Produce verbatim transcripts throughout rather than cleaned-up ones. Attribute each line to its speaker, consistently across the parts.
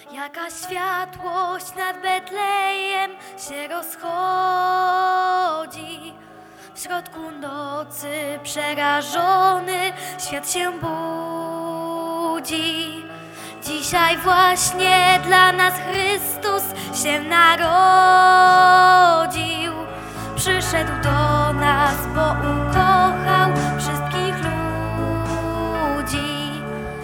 Speaker 1: Jaka światłość nad Betlejem się rozchodzi. W środku nocy przerażony świat się budzi. Dzisiaj właśnie dla nas Chrystus się narodził. Przyszedł do nas, bo ukochał wszystkich ludzi.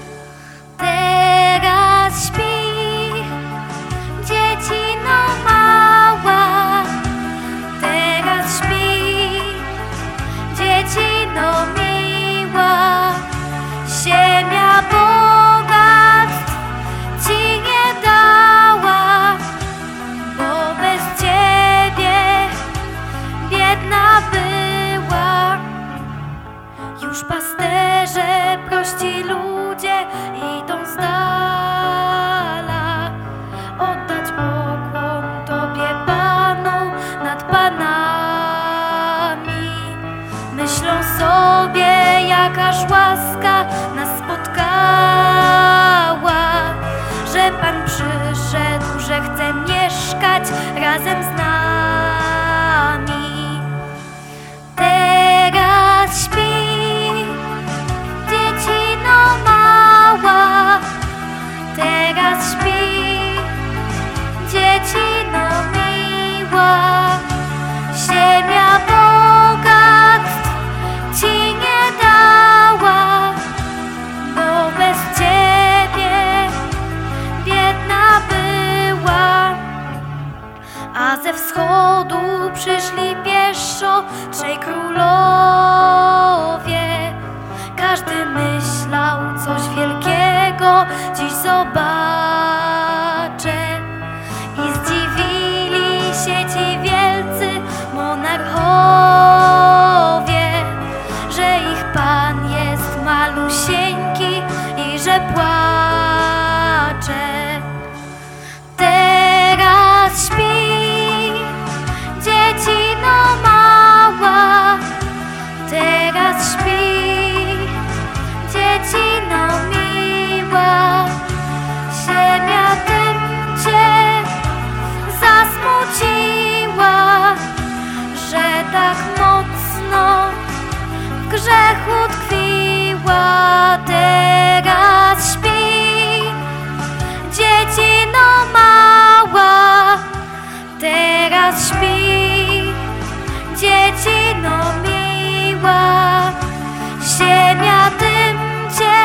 Speaker 1: Teraz śpi dziecino mała, teraz śpi dziecino miła. Ziemia bogactw ci nie dała, bo bez ciebie biedna była. Już pasterze, prości ludzie idą z dala, oddać pokłon Tobie, Panu, nad Panami. Myślą sobie, jakaż łaska nas spotkała, że Pan przyszedł, że chce mieszkać razem z nami. Teraz śpi dziecino mała, teraz śpi dziecino miła. Ziemia bogactw ci nie dała, bo bez ciebie biedna była. A ze wschodu przyszli pieszo trzej królowie. Każdy myślał, coś wielkiego dziś zobaczę. I zdziwili się ci wielcy monarchowie, że ich Pan jest malusieńki i że płacze. Teraz śpi dziecino mała, teraz śpi dziecino miła. Ziemia tym cię zasmuciła, że tak mocno w grzechu tkwiła. Teraz śpi dziecino mała, teraz śpi dziecino miła. Ziemia tym cię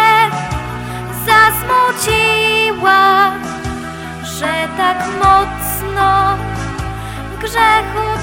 Speaker 1: zasmuciła, że tak mocno w grzechu